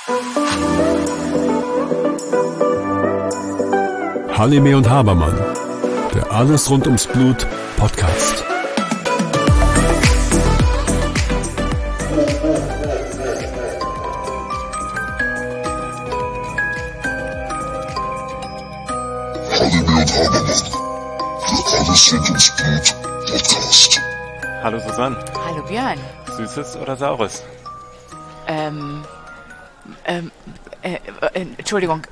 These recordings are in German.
Halime und Habermann, der Alles rund ums Blut Podcast. Halime und Habermann, der Alles rund ums Blut Podcast. Hallo Susanne. Hallo Björn. Süßes oder Saures? Entschuldigung,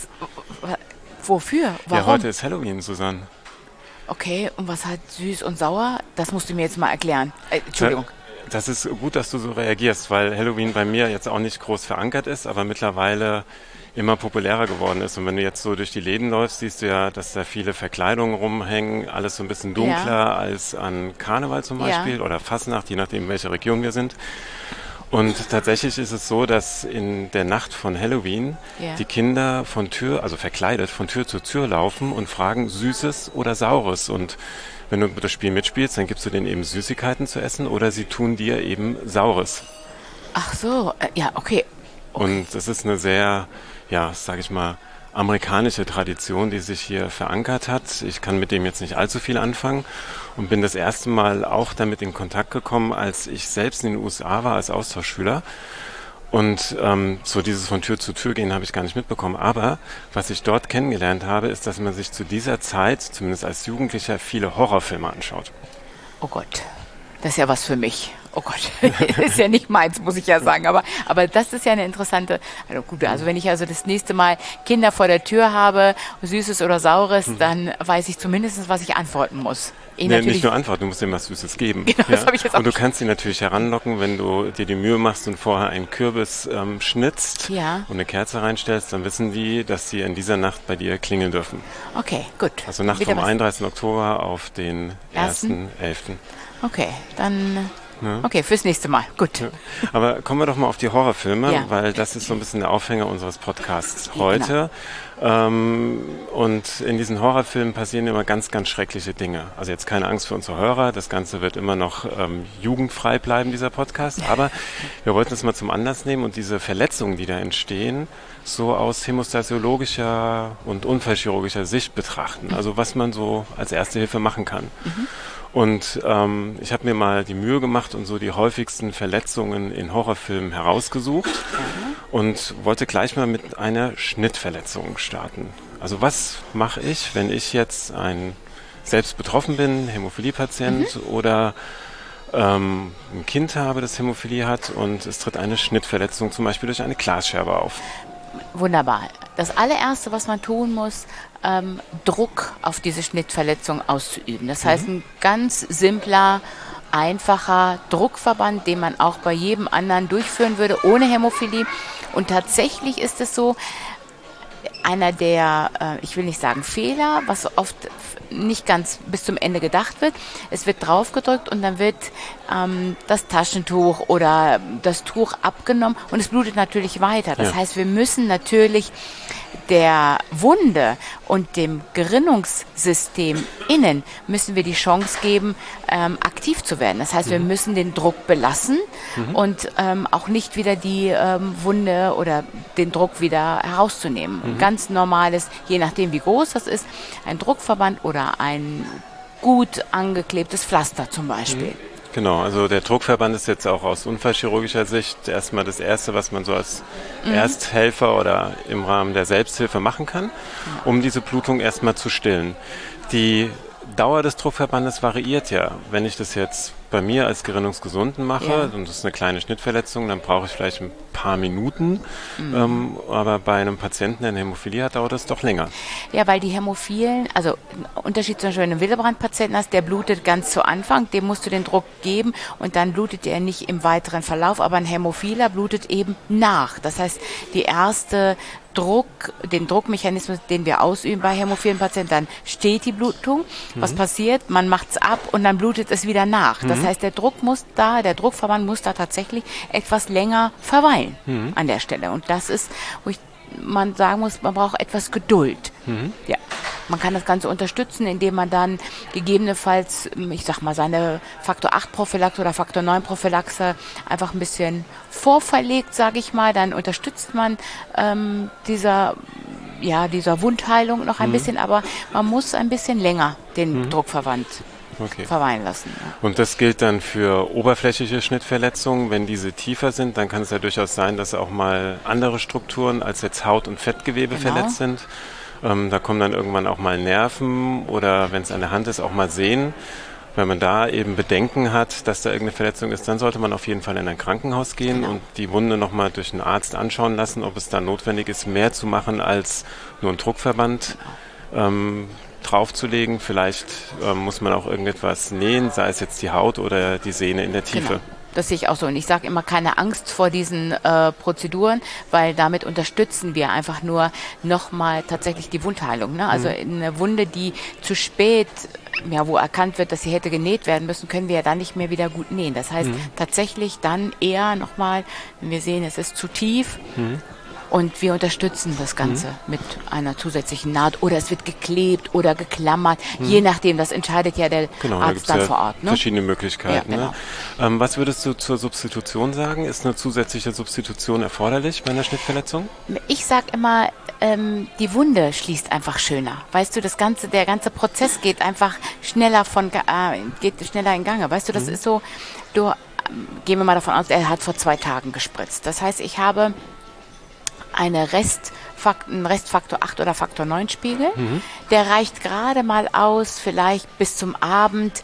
wofür? Warum? Ja, heute ist Halloween, Susanne. Okay, und was hat süß und sauer? Das musst du mir jetzt mal erklären. Entschuldigung. Das ist gut, dass du so reagierst, weil Halloween bei mir jetzt auch nicht groß verankert ist, aber mittlerweile immer populärer geworden ist. Und wenn du jetzt so durch die Läden läufst, siehst du ja, dass da viele Verkleidungen rumhängen, alles so ein bisschen dunkler als an Karneval zum Beispiel oder Fasnacht, je nachdem, in welcher Region wir sind. Und tatsächlich ist es so, dass in der Nacht von Halloween die Kinder verkleidet von Tür zu Tür laufen und fragen Süßes oder Saures. Und wenn du das Spiel mitspielst, dann gibst du denen eben Süßigkeiten zu essen oder sie tun dir eben Saures. Ach so, ja, okay. Und das ist eine sehr, sage ich mal, amerikanische Tradition, die sich hier verankert hat. Ich kann mit dem jetzt nicht allzu viel anfangen und bin das erste Mal auch damit in Kontakt gekommen, als ich selbst in den USA war als Austauschschüler. Und so dieses von Tür zu Tür gehen habe ich gar nicht mitbekommen. Aber was ich dort kennengelernt habe, ist, dass man sich zu dieser Zeit, zumindest als Jugendlicher, viele Horrorfilme anschaut. Oh Gott, das ist ja was für mich. Oh Gott, ist ja nicht meins, muss ich ja sagen. Aber das ist ja eine interessante, also wenn ich also das nächste Mal Kinder vor der Tür habe, Süßes oder Saures, dann weiß ich zumindest, was ich antworten muss. Nicht nur antworten, du musst ihm was Süßes geben. Genau, das habe ich jetzt auch. Und du kannst sie natürlich heranlocken, wenn du dir die Mühe machst und vorher einen Kürbis schnitzt und eine Kerze reinstellst, dann wissen die, dass sie in dieser Nacht bei dir klingeln dürfen. Okay, gut. Also Nacht vom 31. Oktober auf den 1.11. Okay, dann... Okay, fürs nächste Mal. Gut. Ja. Aber kommen wir doch mal auf die Horrorfilme, weil das ist so ein bisschen der Aufhänger unseres Podcasts heute. Genau. Und in diesen Horrorfilmen passieren immer ganz, ganz schreckliche Dinge. Also jetzt keine Angst für unsere Hörer, das Ganze wird immer noch jugendfrei bleiben, dieser Podcast. Aber wir wollten es mal zum Anlass nehmen und diese Verletzungen, die da entstehen, so aus hämostasiologischer und unfallchirurgischer Sicht betrachten. Also was man so als Erste Hilfe machen kann. Und ich habe mir mal die Mühe gemacht und so die häufigsten Verletzungen in Horrorfilmen herausgesucht und wollte gleich mal mit einer Schnittverletzung starten. Also was mache ich, wenn ich jetzt selbst betroffen bin, Hämophilie-Patient oder ein Kind habe, das Hämophilie hat und es tritt eine Schnittverletzung zum Beispiel durch eine Glasscherbe auf? Wunderbar. Das allererste, was man tun muss, Druck auf diese Schnittverletzung auszuüben. Das heißt, ein ganz simpler, einfacher Druckverband, den man auch bei jedem anderen durchführen würde, ohne Hämophilie. Und tatsächlich ist es so, einer der, ich will nicht sagen Fehler, was oft nicht ganz bis zum Ende gedacht wird. Es wird draufgedrückt und dann wird das Taschentuch oder das Tuch abgenommen und es blutet natürlich weiter. Das heißt, wir müssen natürlich der Wunde und dem Gerinnungssystem innen müssen wir die Chance geben, aktiv zu werden. Das heißt, wir müssen den Druck belassen und auch nicht wieder die Wunde oder den Druck wieder herauszunehmen. Ein ganz normales, je nachdem wie groß das ist, ein Druckverband oder ein gut angeklebtes Pflaster zum Beispiel. Genau, also der Druckverband ist jetzt auch aus unfallchirurgischer Sicht erstmal das Erste, was man so als Ersthelfer oder im Rahmen der Selbsthilfe machen kann, um diese Blutung erstmal zu stillen. Die Dauer des Druckverbandes variiert ja. Wenn ich das jetzt bei mir als Gerinnungsgesunden mache, und das ist eine kleine Schnittverletzung, dann brauche ich vielleicht ein paar Minuten. Aber bei einem Patienten, der eine Hämophilie hat, dauert das doch länger. Ja, weil die Hämophilen, also Unterschied zum Beispiel, wenn du einen Willebrand-Patienten hast, der blutet ganz zu Anfang, dem musst du den Druck geben und dann blutet er nicht im weiteren Verlauf, aber ein Hämophiler blutet eben nach. Das heißt, die erste den Druckmechanismus, den wir ausüben bei hämophilen Patienten, dann steht die Blutung. Was passiert? Man macht's ab und dann blutet es wieder nach. Das heißt, der Druckverband muss da tatsächlich etwas länger verweilen an der Stelle. Und das ist, wo man sagen muss, man braucht etwas Geduld. Ja. Man kann das Ganze unterstützen, indem man dann gegebenenfalls, ich sag mal, seine Faktor 8 Prophylaxe oder Faktor 9 Prophylaxe einfach ein bisschen vorverlegt, sage ich mal. Dann unterstützt man dieser Wundheilung noch ein bisschen, aber man muss ein bisschen länger den Druckverband verweilen lassen. Ja. Und das gilt dann für oberflächliche Schnittverletzungen. Wenn diese tiefer sind, dann kann es ja durchaus sein, dass auch mal andere Strukturen als jetzt Haut- und Fettgewebe verletzt sind. Da kommen dann irgendwann auch mal Nerven oder wenn es an der Hand ist, auch mal Sehnen. Wenn man da eben Bedenken hat, dass da irgendeine Verletzung ist, dann sollte man auf jeden Fall in ein Krankenhaus gehen und die Wunde nochmal durch einen Arzt anschauen lassen, ob es da notwendig ist, mehr zu machen als nur einen Druckverband draufzulegen. Vielleicht muss man auch irgendetwas nähen, sei es jetzt die Haut oder die Sehne in der Tiefe. Genau. Das sehe ich auch so. Und ich sage immer, keine Angst vor diesen Prozeduren, weil damit unterstützen wir einfach nur nochmal tatsächlich die Wundheilung. Ne? Also eine Wunde, die zu spät, wo erkannt wird, dass sie hätte genäht werden müssen, können wir ja dann nicht mehr wieder gut nähen. Das heißt, tatsächlich dann eher nochmal, wenn wir sehen, es ist zu tief, und wir unterstützen das Ganze mit einer zusätzlichen Naht oder es wird geklebt oder geklammert, je nachdem, das entscheidet ja der Arzt dann vor Ort. Ne? Verschiedene Möglichkeiten. Ja, genau. Ne? Was würdest du zur Substitution sagen? Ist eine zusätzliche Substitution erforderlich bei einer Schnittverletzung? Ich sage immer, die Wunde schließt einfach schöner. Weißt du, der ganze Prozess geht einfach schneller in Gange. Weißt du, das ist so, gehen wir mal davon aus, er hat vor 2 Tagen gespritzt. Das heißt, ich habe einen Restfaktor 8 oder Faktor 9 Spiegel. Der reicht gerade mal aus, vielleicht bis zum Abend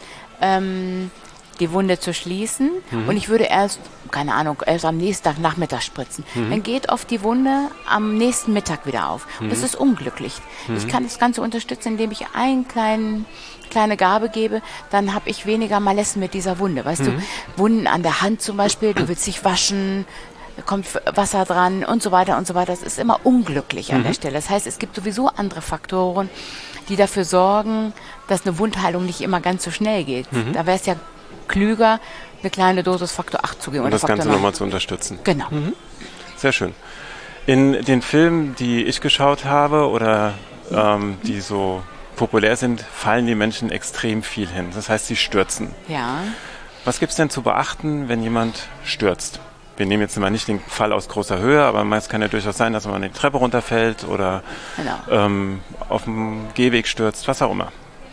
die Wunde zu schließen. Und ich würde erst am nächsten Tag Nachmittag spritzen. Dann geht oft die Wunde am nächsten Mittag wieder auf. Und das ist unglücklich. Ich kann das Ganze unterstützen, indem ich kleine Gabe gebe, dann habe ich weniger Malessen mit dieser Wunde. Weißt du, Wunden an der Hand zum Beispiel, du willst dich waschen, da kommt Wasser dran und so weiter und so weiter. Das ist immer unglücklich an der Stelle. Das heißt, es gibt sowieso andere Faktoren, die dafür sorgen, dass eine Wundheilung nicht immer ganz so schnell geht. Da wäre es ja klüger, eine kleine Dosis Faktor 8 zu geben. Und das Ganze nochmal zu unterstützen. Genau. Sehr schön. In den Filmen, die ich geschaut habe oder die so populär sind, fallen die Menschen extrem viel hin. Das heißt, sie stürzen. Ja. Was gibt es denn zu beachten, wenn jemand stürzt? Wir nehmen jetzt mal nicht den Fall aus großer Höhe, aber es kann ja durchaus sein, dass man die Treppe runterfällt oder auf dem Gehweg stürzt, was auch immer.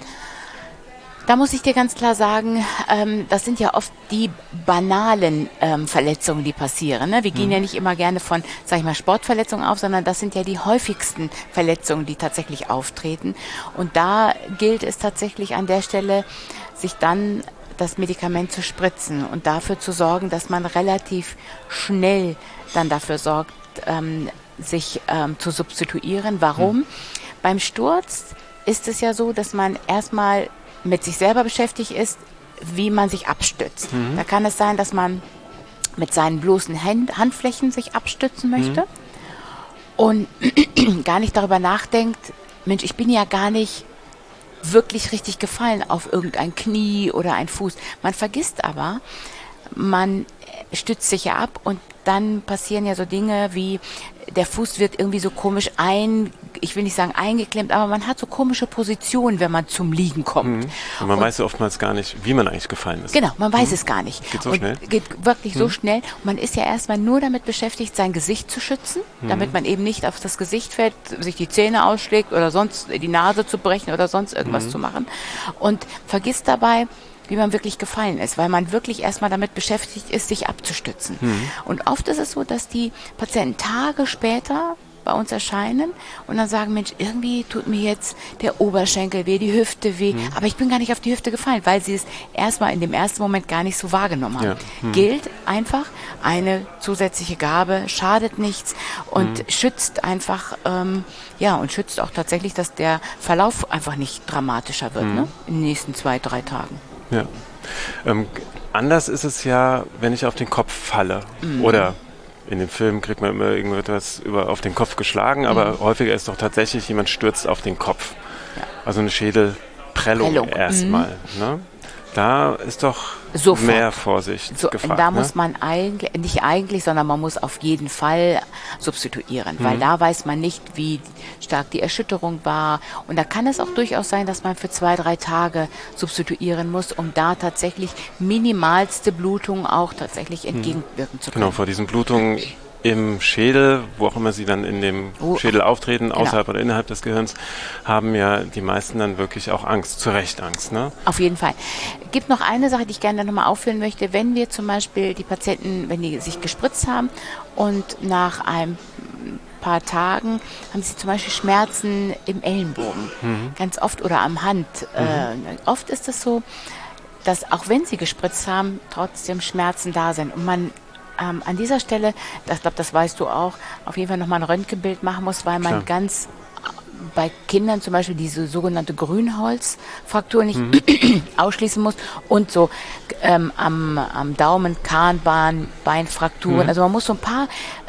Da muss ich dir ganz klar sagen, das sind ja oft die banalen Verletzungen, die passieren. Ne? Wir gehen ja nicht immer gerne von, sag ich mal, Sportverletzungen auf, sondern das sind ja die häufigsten Verletzungen, die tatsächlich auftreten. Und da gilt es tatsächlich an der Stelle, sich dann das Medikament zu spritzen und dafür zu sorgen, dass man relativ schnell dann dafür sorgt, sich zu substituieren. Warum? Beim Sturz ist es ja so, dass man erstmal mit sich selber beschäftigt ist, wie man sich abstützt. Da kann es sein, dass man mit seinen bloßen Handflächen sich abstützen möchte und gar nicht darüber nachdenkt, Mensch, ich bin ja gar nicht wirklich richtig gefallen auf irgendein Knie oder ein Fuß. Man vergisst aber, man stützt sich ja ab und dann passieren ja so Dinge wie, der Fuß wird irgendwie so komisch ich will nicht sagen eingeklemmt, aber man hat so komische Positionen, wenn man zum Liegen kommt. Und man weiß ja oftmals gar nicht, wie man eigentlich gefallen ist. Genau, man weiß es gar nicht. Geht so schnell? Geht wirklich so schnell. Und man ist ja erstmal nur damit beschäftigt, sein Gesicht zu schützen, damit man eben nicht auf das Gesicht fällt, sich die Zähne ausschlägt oder sonst die Nase zu brechen oder sonst irgendwas zu machen. Und vergisst dabei, wie man wirklich gefallen ist, weil man wirklich erstmal damit beschäftigt ist, sich abzustützen. Und oft ist es so, dass die Patienten Tage später bei uns erscheinen und dann sagen, Mensch, irgendwie tut mir jetzt der Oberschenkel weh, die Hüfte weh, aber ich bin gar nicht auf die Hüfte gefallen, weil sie es erstmal in dem ersten Moment gar nicht so wahrgenommen haben. Ja. Gilt einfach, eine zusätzliche Gabe schadet nichts und schützt einfach, und schützt auch tatsächlich, dass der Verlauf einfach nicht dramatischer wird, ne? In den nächsten 2-3 Tagen. Ja. Anders ist es ja, wenn ich auf den Kopf falle oder in dem Film kriegt man immer irgendetwas auf den Kopf geschlagen, aber häufiger ist doch tatsächlich, jemand stürzt auf den Kopf. Ja. Also eine Schädelprellung erstmal. Ne? Da ist doch sofort mehr Vorsicht gefragt. Da muss man sondern man muss auf jeden Fall substituieren, weil da weiß man nicht, wie stark die Erschütterung war. Und da kann es auch durchaus sein, dass man für 2-3 Tage substituieren muss, um da tatsächlich minimalste Blutungen auch tatsächlich entgegenwirken zu können. Genau, vor diesen Blutungen im Schädel, wo auch immer sie dann in dem Schädel auftreten, außerhalb oder innerhalb des Gehirns, haben ja die meisten dann wirklich auch Angst, zu Recht Angst, ne? Auf jeden Fall. Es gibt noch eine Sache, die ich gerne nochmal aufführen möchte. Wenn wir zum Beispiel die Patienten, wenn die sich gespritzt haben und nach ein paar Tagen haben sie zum Beispiel Schmerzen im Ellenbogen, ganz oft, oder am Hand. Oft ist es so, dass auch wenn sie gespritzt haben, trotzdem Schmerzen da sind und man an dieser Stelle, ich glaube, das weißt du auch, auf jeden Fall nochmal ein Röntgenbild machen muss, weil man ganz bei Kindern zum Beispiel diese sogenannte Grünholzfraktur nicht ausschließen muss und so am Daumen, Kahnbein, Beinfrakturen. Also man muss so ein paar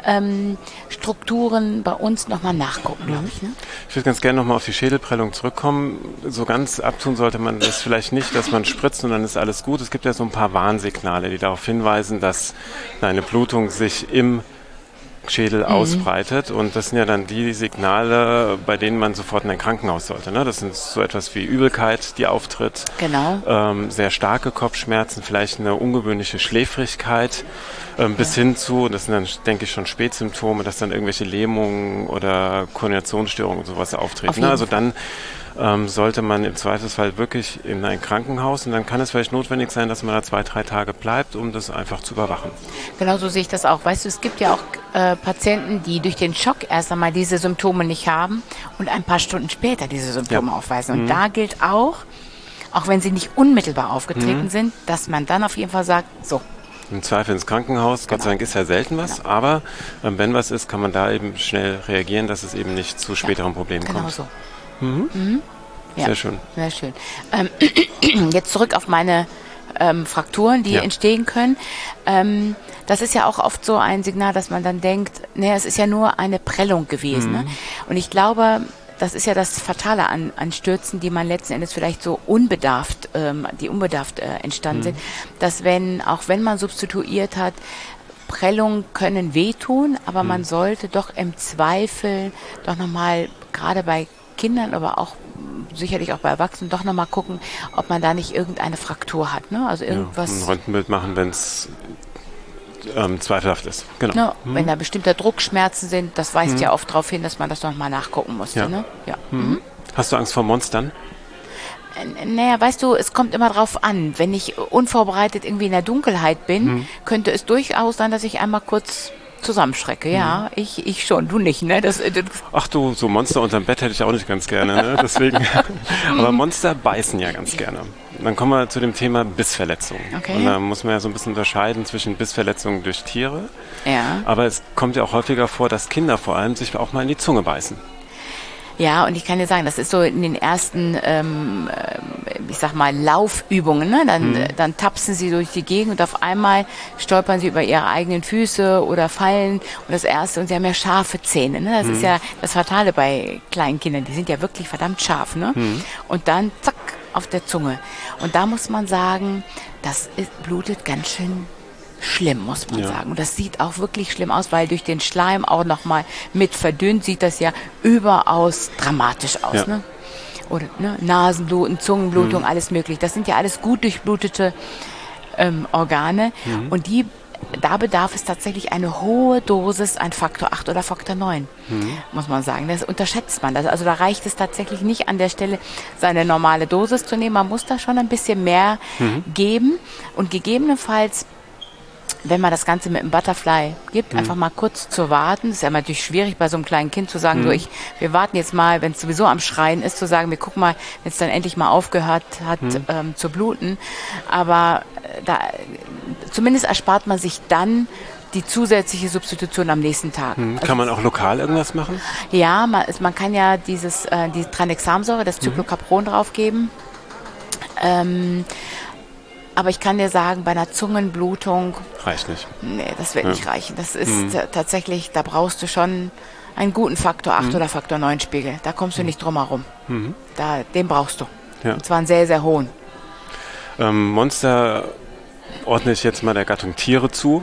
Strukturen bei uns nochmal nachgucken, glaube ich. Ne? Ich würde ganz gerne nochmal auf die Schädelprellung zurückkommen. So ganz abtun sollte man das vielleicht nicht, dass man spritzt und dann ist alles gut. Es gibt ja so ein paar Warnsignale, die darauf hinweisen, dass eine Blutung sich im Schädel ausbreitet, und das sind ja dann die Signale, bei denen man sofort in ein Krankenhaus sollte. Ne? Das sind so etwas wie Übelkeit, die auftritt, sehr starke Kopfschmerzen, vielleicht eine ungewöhnliche Schläfrigkeit, bis hin zu, das sind dann, denke ich, schon Spätsymptome, dass dann irgendwelche Lähmungen oder Koordinationsstörungen und sowas auftreten. Ne? Also dann sollte man im Zweifelsfall wirklich in ein Krankenhaus, und dann kann es vielleicht notwendig sein, dass man da 2-3 Tage bleibt, um das einfach zu überwachen. Genau so sehe ich das auch. Weißt du, es gibt ja auch Patienten, die durch den Schock erst einmal diese Symptome nicht haben und ein paar Stunden später diese Symptome aufweisen. Und da gilt auch wenn sie nicht unmittelbar aufgetreten sind, dass man dann auf jeden Fall sagt, so. Im Zweifel ins Krankenhaus. Gott sei Dank ist ja selten was, aber wenn was ist, kann man da eben schnell reagieren, dass es eben nicht zu späteren Problemen kommt. Genau so. Sehr schön. Sehr schön. Jetzt zurück auf meine Frakturen, die entstehen können. Das ist ja auch oft so ein Signal, dass man dann denkt, es ist ja nur eine Prellung gewesen. Ne? Und ich glaube, das ist ja das Fatale an Stürzen, die man letzten Endes vielleicht so unbedarft entstanden sind, dass auch wenn man substituiert hat, Prellungen können wehtun, aber man sollte doch im Zweifel doch nochmal, gerade bei Kindern, aber auch sicherlich auch bei Erwachsenen, doch nochmal gucken, ob man da nicht irgendeine Fraktur hat. Ne? Also irgendwas. Ein Röntgenbild machen, wenn es zweifelhaft ist. Genau. Ne? Wenn da bestimmte Druckschmerzen sind, das weist ja oft darauf hin, dass man das nochmal nachgucken musste. Ja. Ne? Ja. Hast du Angst vor Monstern? Naja, weißt du, es kommt immer drauf an. Wenn ich unvorbereitet irgendwie in der Dunkelheit bin, könnte es durchaus sein, dass ich einmal kurz zusammenschrecke. Ja, ich schon, du nicht, ne? Ach du, so Monster unterm Bett hätte ich auch nicht ganz gerne, ne? Deswegen. Aber Monster beißen ja ganz gerne. Dann kommen wir zu dem Thema Bissverletzungen. Okay. Und da muss man ja so ein bisschen unterscheiden zwischen Bissverletzungen durch Tiere. Ja. Aber es kommt ja auch häufiger vor, dass Kinder vor allem sich auch mal in die Zunge beißen. Ja, und ich kann dir sagen, das ist so in den ersten, ich sag mal, Laufübungen, ne? Dann tapsen sie durch die Gegend und auf einmal stolpern sie über ihre eigenen Füße oder fallen. Und das Erste, und sie haben ja scharfe Zähne, ne? Das ist ja das Fatale bei kleinen Kindern, die sind ja wirklich verdammt scharf, ne? Und dann, zack, auf der Zunge. Und da muss man sagen, blutet ganz schön schlimm, muss man sagen. Und das sieht auch wirklich schlimm aus, weil durch den Schleim auch nochmal mit verdünnt, sieht das ja überaus dramatisch aus. Ja. Ne? Oder Nasenbluten, Zungenblutung, alles möglich. Das sind ja alles gut durchblutete Organe. Und da bedarf es tatsächlich eine hohe Dosis an Faktor 8 oder Faktor 9, muss man sagen. Das unterschätzt man. Also da reicht es tatsächlich nicht an der Stelle, seine normale Dosis zu nehmen. Man muss da schon ein bisschen mehr geben. Und gegebenenfalls, wenn man das Ganze mit einem Butterfly gibt, einfach mal kurz zu warten. Das ist ja natürlich schwierig, bei so einem kleinen Kind zu sagen, wir warten jetzt mal, wenn es sowieso am Schreien ist, zu sagen, wir gucken mal, wenn es dann endlich mal aufgehört hat zu bluten. Aber zumindest erspart man sich dann die zusätzliche Substitution am nächsten Tag. Kann man auch lokal irgendwas machen? Ja, man kann ja die Tranexamsäure, das Cyclocapron draufgeben. Aber ich kann dir sagen, bei einer Zungenblutung... Reicht nicht. Nee, das wird nicht reichen. Das ist tatsächlich, da brauchst du schon einen guten Faktor 8 oder Faktor 9 Spiegel. Da kommst du nicht drum herum. Den brauchst du. Ja. Und zwar einen sehr, sehr hohen. Monster ordne ich jetzt mal der Gattung Tiere zu.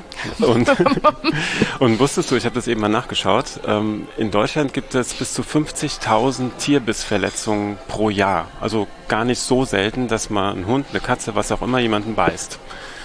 Und wusstest du, ich habe das eben mal nachgeschaut, in Deutschland gibt es bis zu 50.000 Tierbissverletzungen pro Jahr. Also gar nicht so selten, dass mal ein Hund, eine Katze, was auch immer, jemanden beißt.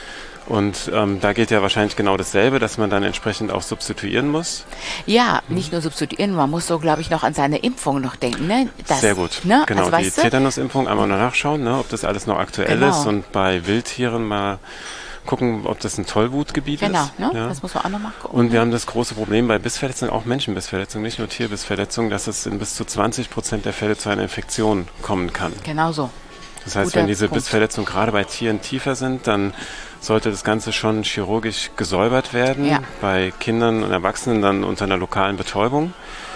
Und da gilt ja wahrscheinlich genau dasselbe, dass man dann entsprechend auch substituieren muss. Ja, nicht nur substituieren, man muss so, glaube ich, noch an seine Impfung noch denken. Ne? Sehr gut, ne? Genau, also, die Tetanusimpfung einmal noch nachschauen, ne, ob das alles noch aktuell ist und bei Wildtieren mal gucken, ob das ein Tollwutgebiet ist. Genau, ne? Das muss man auch noch mal gucken. Und wir haben das große Problem bei Bissverletzungen, auch Menschenbissverletzungen, nicht nur Tierbissverletzungen, dass es in bis zu 20% der Fälle zu einer Infektion kommen kann. Genau so. Das heißt, wenn diese Bissverletzungen gerade bei Tieren tiefer sind, dann sollte das Ganze schon chirurgisch gesäubert werden. Ja. Bei Kindern und Erwachsenen dann unter einer lokalen Betäubung.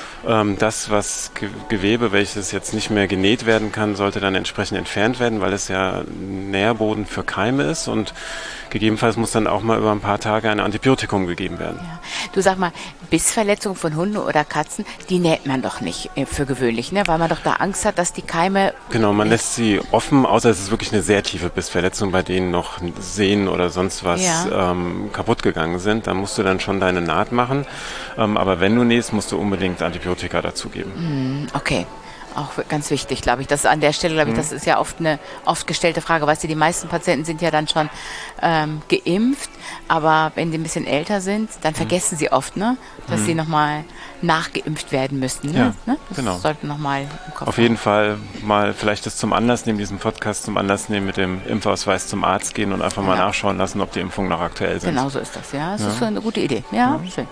Das, was Gewebe, welches jetzt nicht mehr genäht werden kann, sollte dann entsprechend entfernt werden, weil es ja Nährboden für Keime ist und gegebenenfalls muss dann auch mal über ein paar Tage ein Antibiotikum gegeben werden. Ja. Du sag mal, Bissverletzungen von Hunden oder Katzen, die näht man doch nicht für gewöhnlich, ne? Weil man doch da Angst hat, dass die Keime... Genau, man lässt sie offen, außer es ist wirklich eine sehr tiefe Bissverletzung, bei denen noch Sehnen oder sonst was kaputt gegangen sind. Da musst du dann schon deine Naht machen. Aber wenn du nähst, musst du unbedingt Antibiotika dazugeben. Okay. Auch ganz wichtig, glaube ich. Das an der Stelle, glaube ich, das ist ja oft eine oft gestellte Frage. Weißt du, die meisten Patienten sind ja dann schon geimpft, aber wenn die ein bisschen älter sind, dann vergessen sie oft, ne, dass sie nochmal nachgeimpft werden müssten. Ne? Ja, ne? Das genau. sollten nochmal im Kopf Auf jeden Fall mal vielleicht das zum Anlass nehmen, diesen Podcast zum Anlass nehmen, mit dem Impfausweis zum Arzt gehen und einfach mal nachschauen lassen, ob die Impfungen noch aktuell sind. Genau so ist das, ja. Das ist so eine gute Idee. Ja, schön.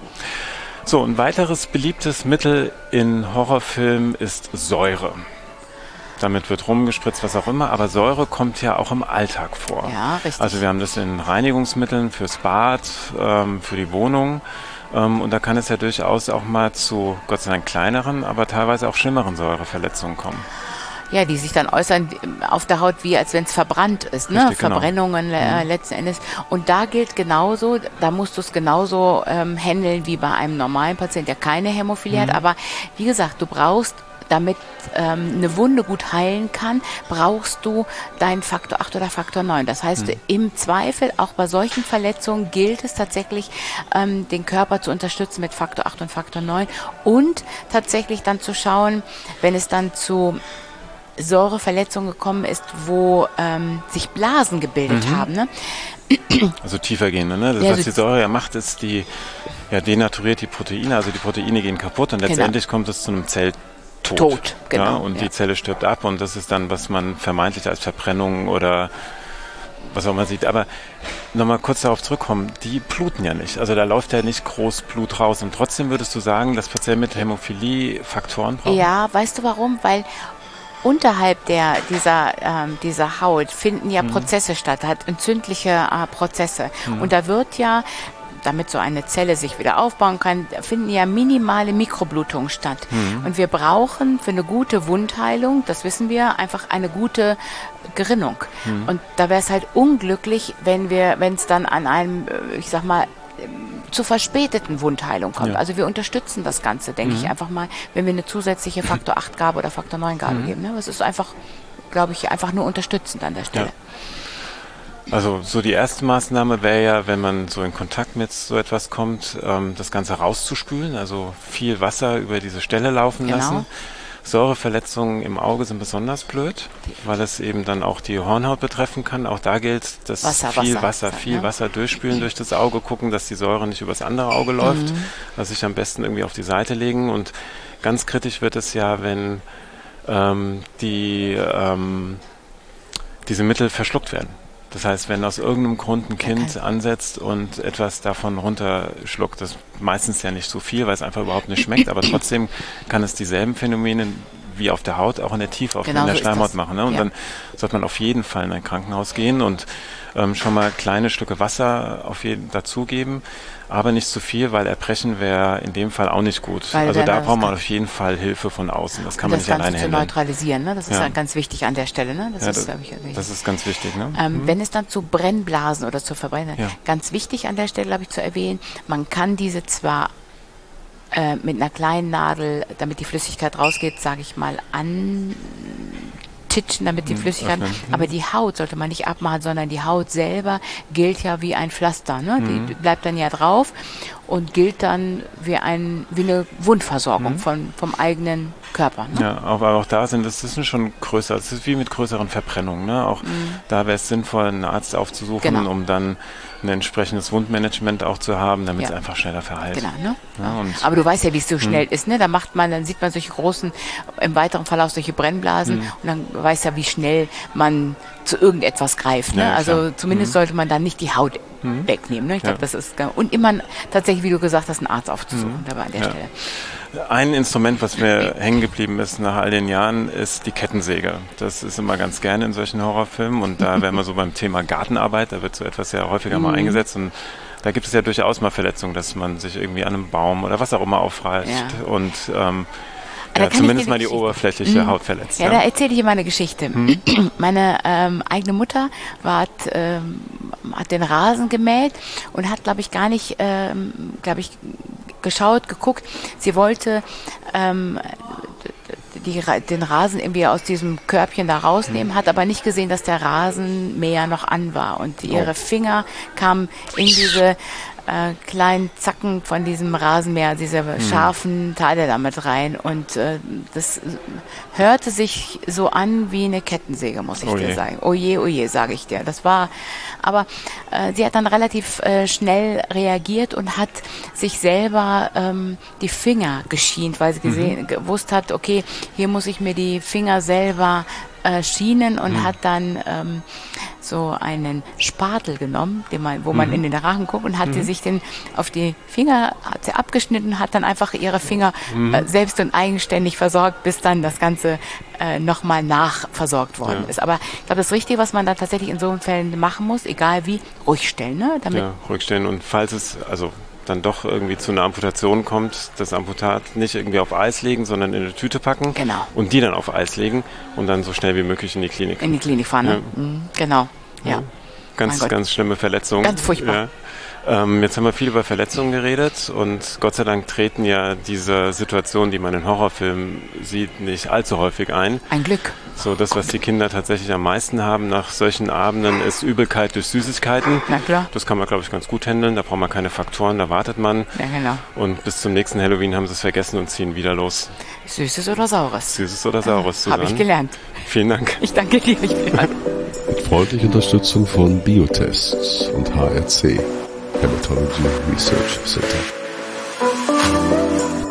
So, ein weiteres beliebtes Mittel in Horrorfilmen ist Säure. Damit wird rumgespritzt, was auch immer, aber Säure kommt ja auch im Alltag vor. Ja, richtig. Also wir haben das in Reinigungsmitteln fürs Bad, für die Wohnung. Und da kann es ja durchaus auch mal zu, Gott sei Dank, kleineren, aber teilweise auch schlimmeren Säureverletzungen kommen. Ja, die sich dann äußern auf der Haut, wie als wenn es verbrannt ist, ne? Richtig, Verbrennungen letzten Endes. Und da gilt genauso, da musst du es genauso handeln wie bei einem normalen Patienten, der keine Hämophilie hat. Aber wie gesagt, du brauchst, damit eine Wunde gut heilen kann, brauchst du deinen Faktor 8 oder Faktor 9. Das heißt, im Zweifel, auch bei solchen Verletzungen, gilt es tatsächlich, den Körper zu unterstützen mit Faktor 8 und Faktor 9 und tatsächlich dann zu schauen, wenn es dann zu Säureverletzung gekommen ist, wo sich Blasen gebildet haben. Ne? Also tiefergehende, ne? Das, was die Säure ja macht, ist, die denaturiert die Proteine, also die Proteine gehen kaputt und letztendlich kommt es zu einem Zelltod. Genau. Ja? Und die Zelle stirbt ab und das ist dann, was man vermeintlich als Verbrennung oder was auch immer sieht. Aber nochmal kurz darauf zurückkommen, die bluten ja nicht. Also da läuft ja nicht groß Blut raus. Und trotzdem würdest du sagen, dass Patienten mit Hämophilie Faktoren brauchen? Ja, weißt du warum? Weil unterhalb dieser Haut finden ja Prozesse statt, hat entzündliche Prozesse. Und da wird ja, damit so eine Zelle sich wieder aufbauen kann, finden ja minimale Mikroblutungen statt. Und wir brauchen für eine gute Wundheilung, das wissen wir, einfach eine gute Gerinnung. Und da wäre es halt unglücklich, wenn es dann an einem, ich sag mal, zur verspäteten Wundheilung kommt. Also wir unterstützen das Ganze, denke ich, einfach mal, wenn wir eine zusätzliche Faktor 8 Gabe oder Faktor 9 Gabe geben. Ne? Das ist einfach, glaube ich, einfach nur unterstützend an der Stelle. Ja. Also so die erste Maßnahme wäre ja, wenn man so in Kontakt mit so etwas kommt, das Ganze rauszuspülen, also viel Wasser über diese Stelle laufen lassen. Säureverletzungen im Auge sind besonders blöd, weil es eben dann auch die Hornhaut betreffen kann. Auch da gilt, dass viel Wasser durchspülen durch das Auge, gucken, dass die Säure nicht übers andere Auge läuft. Also sich am besten irgendwie auf die Seite legen. Und ganz kritisch wird es ja, wenn diese Mittel verschluckt werden. Das heißt, wenn aus irgendeinem Grund ein Kind ansetzt und etwas davon runterschluckt, das ist meistens ja nicht so viel, weil es einfach überhaupt nicht schmeckt, aber trotzdem kann es dieselben Phänomene wie auf der Haut auch in der Tiefe, in der Schleimhaut machen. Ne? Und dann sollte man auf jeden Fall in ein Krankenhaus gehen und schon mal kleine Stücke Wasser dazugeben, aber nicht zu viel, weil Erbrechen wäre in dem Fall auch nicht gut. Also da braucht man auf jeden Fall Hilfe von außen. Das kann man nicht alleine handeln. Das Ganze zu neutralisieren, ne? Das ist dann ganz wichtig an der Stelle. Ne? Das ist ganz wichtig. Ne? Wenn es dann zu Brennblasen oder zu Verbrennern, ganz wichtig an der Stelle, glaube ich, zu erwähnen, man kann diese zwar mit einer kleinen Nadel, damit die Flüssigkeit rausgeht, sage ich mal, titschen, damit die Flüssigkeit, aber die Haut sollte man nicht abmachen, sondern die Haut selber gilt ja wie ein Pflaster, ne? Die bleibt dann ja drauf und gilt dann wie eine Wundversorgung vom eigenen Körper. Ne? Ja, aber auch da das sind schon größer, es ist wie mit größeren Verbrennungen. Ne? Auch da wäre es sinnvoll, einen Arzt aufzusuchen, um dann ein entsprechendes Wundmanagement auch zu haben, damit es einfach schneller verheilt. Genau, ne? Ja, aber du weißt ja, wie es so schnell ist, ne? Dann sieht man solche großen, im weiteren Verlauf solche Brennblasen und dann weiß ja, wie schnell man zu irgendetwas greift. Ne? Ja, also zumindest sollte man dann nicht die Haut wegnehmen. Ne? Ich glaube, das ist und immer tatsächlich, wie du gesagt hast, einen Arzt aufzusuchen dabei an der Stelle. Ein Instrument, was mir hängen geblieben ist nach all den Jahren, ist die Kettensäge. Das ist immer ganz gerne in solchen Horrorfilmen und da wären wir so beim Thema Gartenarbeit, da wird so etwas ja häufiger mal eingesetzt und da gibt es ja durchaus mal Verletzungen, dass man sich irgendwie an einem Baum oder was auch immer aufreißt und zumindest mal die oberflächliche Haut verletzt. Ja, da erzähle ich dir mal eine Geschichte. Meine eigene Mutter hat den Rasen gemäht und hat, glaube ich, gar nicht, geguckt. Sie wollte den Rasen irgendwie aus diesem Körbchen da rausnehmen, hat aber nicht gesehen, dass der Rasenmäher noch an war. Und ihre Finger kamen in diese kleinen Zacken von diesem Rasenmäher, diese scharfen Teile damit rein. Und das hörte sich so an wie eine Kettensäge, muss ich dir sagen. Oje, sage ich dir. Das war, aber sie hat dann relativ schnell reagiert und hat sich selber die Finger geschient, weil sie gewusst hat, okay, hier muss ich mir die Finger selber schienen und hat dann so einen Spatel genommen, wo man in den Rachen guckt und hat sie sich den auf die Finger, hat sie abgeschnitten, hat dann einfach ihre Finger selbst und eigenständig versorgt, bis dann das Ganze nochmal nachversorgt worden ist. Aber ich glaube, das Richtige, was man da tatsächlich in so Fällen machen muss, egal wie, ruhig stellen. Ne? Ruhig stellen und falls es dann doch irgendwie zu einer Amputation kommt, das Amputat nicht irgendwie auf Eis legen, sondern in eine Tüte packen und die dann auf Eis legen und dann so schnell wie möglich in die Klinik. In die Klinik fahren, ne? Genau, ja. Ganz schlimme Verletzungen. Ganz furchtbar. Ja. Jetzt haben wir viel über Verletzungen geredet und Gott sei Dank treten ja diese Situationen, die man in Horrorfilmen sieht, nicht allzu häufig ein. Ein Glück. So, das, was die Kinder tatsächlich am meisten haben nach solchen Abenden, ist Übelkeit durch Süßigkeiten. Na klar. Das kann man, glaube ich, ganz gut handeln. Da braucht man keine Faktoren, da wartet man. Ja, genau. Und bis zum nächsten Halloween haben sie es vergessen und ziehen wieder los. Süßes oder Saures? Süßes oder Saures, Susanne. Habe ich gelernt. Vielen Dank. Ich danke dir. Mit freundlicher Unterstützung von Biotests und HRC, Hematology Research Center.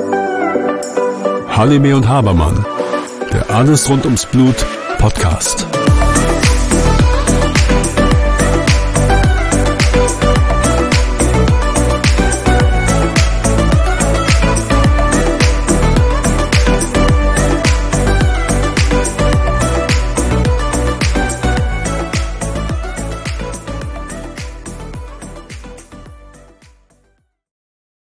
Halime und Habermann, der Alles rund ums Blut Podcast.